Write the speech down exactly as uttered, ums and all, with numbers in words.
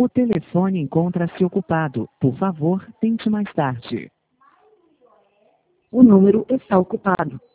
O telefone encontra-se ocupado. Por favor, tente mais tarde. O número está ocupado.